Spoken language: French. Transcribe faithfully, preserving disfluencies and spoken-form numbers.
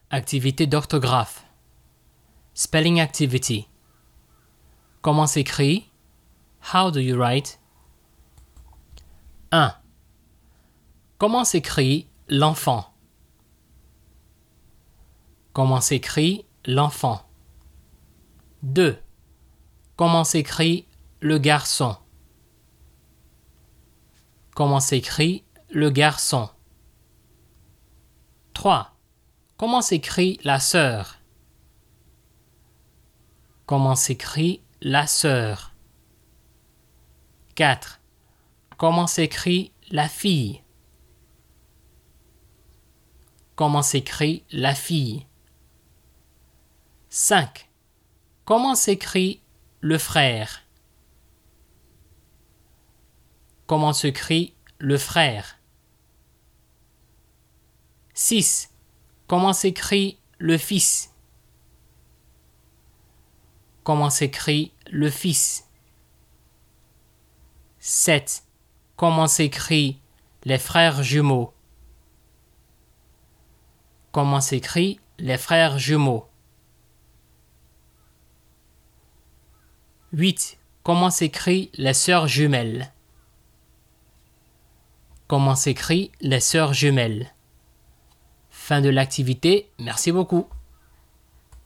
Activité d'orthographe. Spelling activity. Comment s'écrit? How do you write? un. Comment s'écrit l'enfant? Comment s'écrit l'enfant? deux. Comment s'écrit le garçon? Comment s'écrit le garçon? trois. Comment s'écrit la sœur? Comment s'écrit la sœur? quatre. Comment s'écrit la fille? Comment s'écrit la fille? cinq. Comment s'écrit le frère? Comment s'écrit le frère? six. Comment s'écrit le fils? Comment s'écrit le fils? sept. Comment s'écrit les frères jumeaux? Comment s'écrit les frères jumeaux? huit. Comment s'écrit les sœurs jumelles? Comment s'écrit les sœurs jumelles? Fin de l'activité. Merci beaucoup.